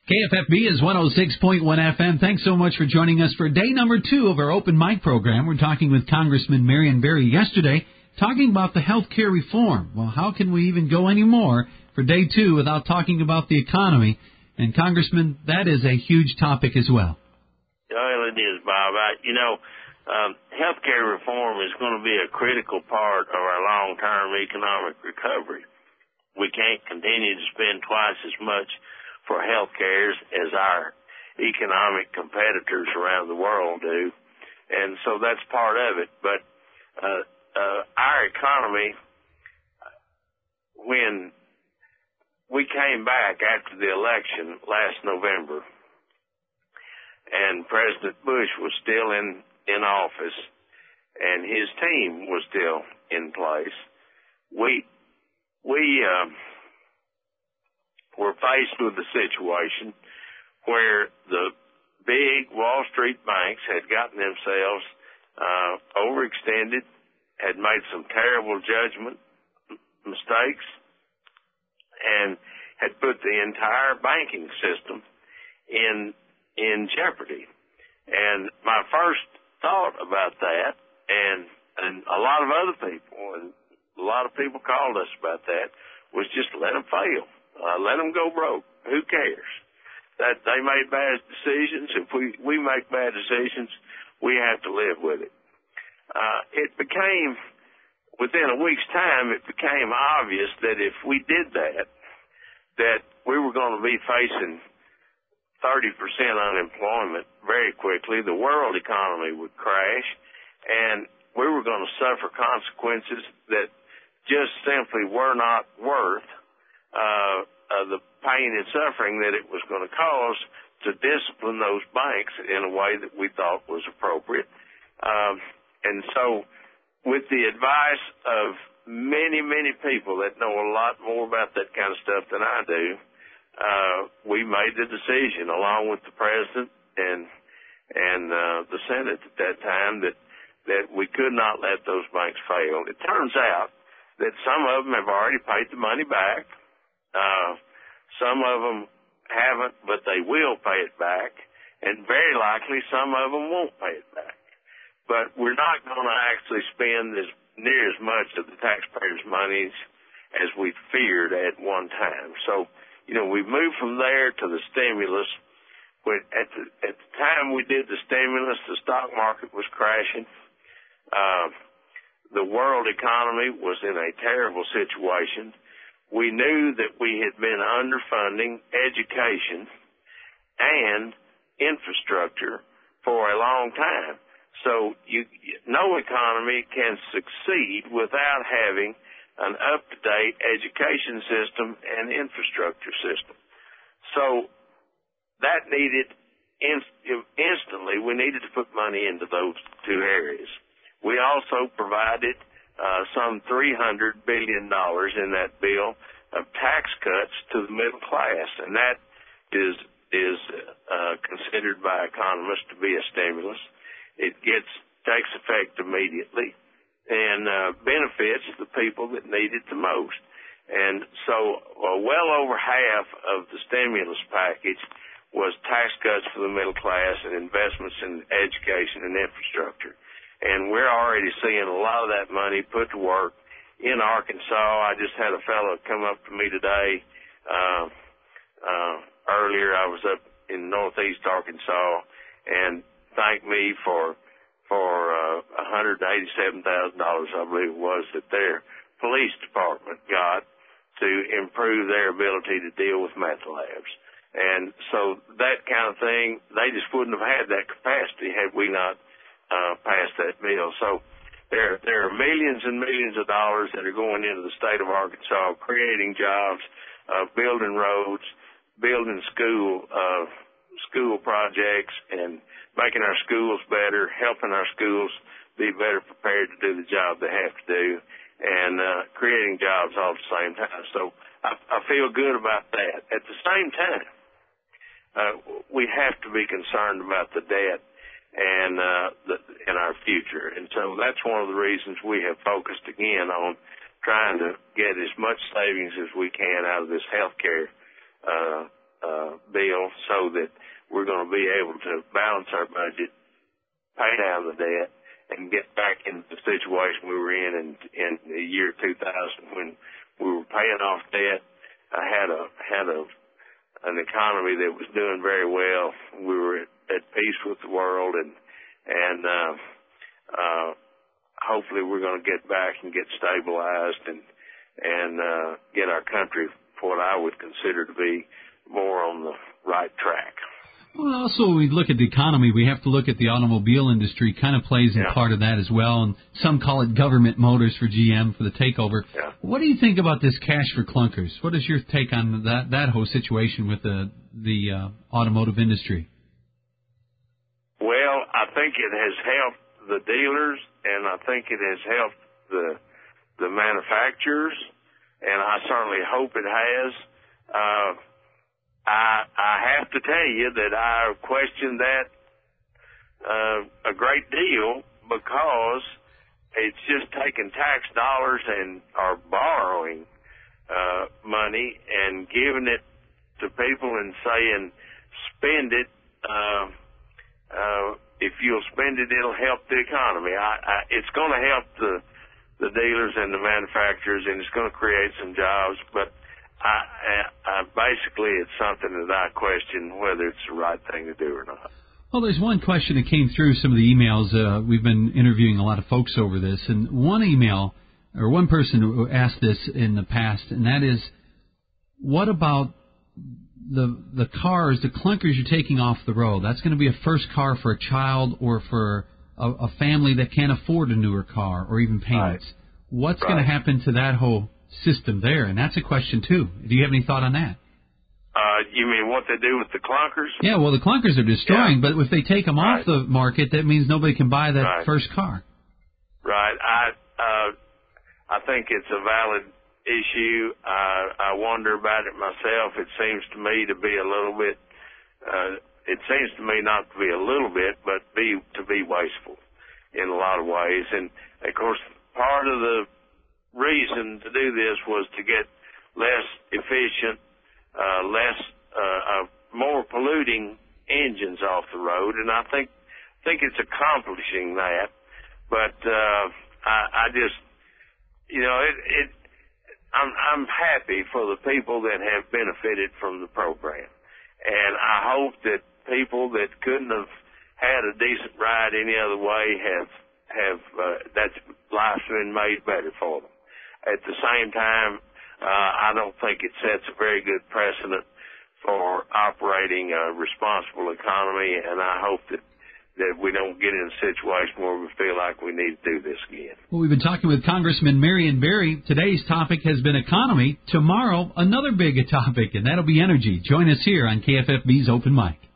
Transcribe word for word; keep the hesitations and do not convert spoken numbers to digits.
K F F B is one oh six point one F M. Thanks so much for joining us for day number two of our open mic program. We're talking with Congressman Marion Barry yesterday, talking about the health care reform. Well, how can we even go any more for day two without talking about the economy? And, Congressman, that is a huge topic as well. Well, it is, Bob. I, you know, um, health care reform is going to be a critical part of our long-term economic recovery. We can't continue to spend twice as much for health care as our economic competitors around the world do. And so that's part of it. But uh, uh, our economy, when we came back after the election last November and President Bush was still in, in office and his team was still in place, we, we, uh, were faced with a situation where the big Wall Street banks had gotten themselves uh, overextended, had made some terrible judgment mistakes, and had put the entire banking system in in jeopardy. And my first thought about that, and and a lot of other people, and a lot of people called us about that, was just let them fail. Uh, let them go broke. Who cares? That they made bad decisions. If we, we make bad decisions, we have to live with it. Uh, it became, within a week's time, it became obvious that if we did that, that we were going to be facing thirty percent unemployment very quickly. The world economy would crash, and we were going to suffer consequences that just simply were not worth Uh, uh, the pain and suffering that it was going to cause to discipline those banks in a way that we thought was appropriate. Um, and so with the advice of many, many people that know a lot more about that kind of stuff than I do, uh, we made the decision along with the president and, and, uh, the Senate at that time that, that we could not let those banks fail. It turns out that some of them have already paid the money back. Uh, some of them haven't, but they will pay it back, and very likely some of them won't pay it back. But we're not going to actually spend as near as much of the taxpayers' monies as we feared at one time. So, you know, we moved from there to the stimulus. When at the at the time we did the stimulus, the stock market was crashing. Uh, the world economy was in a terrible situation. We knew that we had been underfunding education and infrastructure for a long time. So you, no economy can succeed without having an up-to-date education system and infrastructure system. So that needed, inst- instantly, we needed to put money into those two areas. We also provided Uh, some three hundred billion dollars in that bill of tax cuts to the middle class, and that is is uh, considered by economists to be a stimulus. It gets takes effect immediately and uh, benefits the people that need it the most. And so, uh, well over half of the stimulus package was tax cuts for the middle class and investments in education and infrastructure. And we're already seeing a lot of that money put to work in Arkansas. I just had a fellow come up to me today. Uh, uh, earlier, I was up in northeast Arkansas and thanked me for for uh, one hundred eighty-seven thousand dollars, I believe it was, that their police department got to improve their ability to deal with meth labs. And so that kind of thing, they just wouldn't have had that capacity had we not Uh, passed that bill. So there, there are millions and millions of dollars that are going into the state of Arkansas, creating jobs, uh, building roads, building school, uh, school projects, and making our schools better, helping our schools be better prepared to do the job they have to do, and uh, creating jobs all at the same time. So I, I feel good about that. At the same time, uh, we have to be concerned about the debt and uh, the, in our future. And so that's one of the reasons we have focused again on trying to get as much savings as we can out of this health care uh, uh, bill so that we're going to be able to balance our budget, pay down the debt, and get back into the situation we were in in, in the year two thousand when we were paying off debt. I had a had a an economy that was doing very well. We were at, at peace with the world, and and uh, uh, hopefully we're going to get back and get stabilized and and uh, get our country what I would consider to be more on the right track. Well, also, when we look at the economy, we have to look at the automobile industry. Kind of plays in yeah. part of that as well, and some call it government motors for G M for the takeover. Yeah. What do you think about this cash for clunkers? What is your take on that that whole situation with the the uh, automotive industry? Well, I think it has helped the dealers, and I think it has helped the the manufacturers. And I certainly hope it has. Uh, I, I have to tell you that I question that uh, a great deal because it's just taking tax dollars and or borrowing uh, money and giving it to people and saying, spend it. Uh, uh, if you'll spend it, it'll help the economy. I, I, it's going to help the the dealers and the manufacturers, and it's going to create some jobs, but I, I, I basically it's something that I question whether it's the right thing to do or not. Well, there's one question that came through some of the emails. Uh, we've been interviewing a lot of folks over this, and one email, or one person asked this in the past, and that is, what about the the cars, the clunkers you're taking off the road? That's going to be a first car for a child or for A, a family that can't afford a newer car or even payments. Right. What's right. going to happen to that whole system there? And that's a question, too. Do you have any thought on that? Uh, you mean what they do with the clunkers? Yeah, well, the clunkers are destroying, yeah. but if they take them right. off the market, that means nobody can buy that right. first car. Right. I uh, I think it's a valid issue. I, I wonder about it myself. It seems to me to be a little bit... Uh, It seems to me not to be a little bit, but be to be wasteful in a lot of ways. And, of course, part of the reason to do this was to get less efficient, uh, less, uh, uh, more polluting engines off the road. And I think think it's accomplishing that. But uh, I, I just, you know, it, it. I'm, I'm happy for the people that have benefited from the program. And I hope that people that couldn't have had a decent ride any other way have have uh, that's life's been made better for them. At the same time, uh, I don't think it sets a very good precedent for operating a responsible economy, and I hope that that we don't get in a situation where we feel like we need to do this again. Well, we've been talking with Congressman Marion Barry. Today's topic has been economy. Tomorrow, another big topic, and that'll be energy. Join us here on K F F B's Open Mic.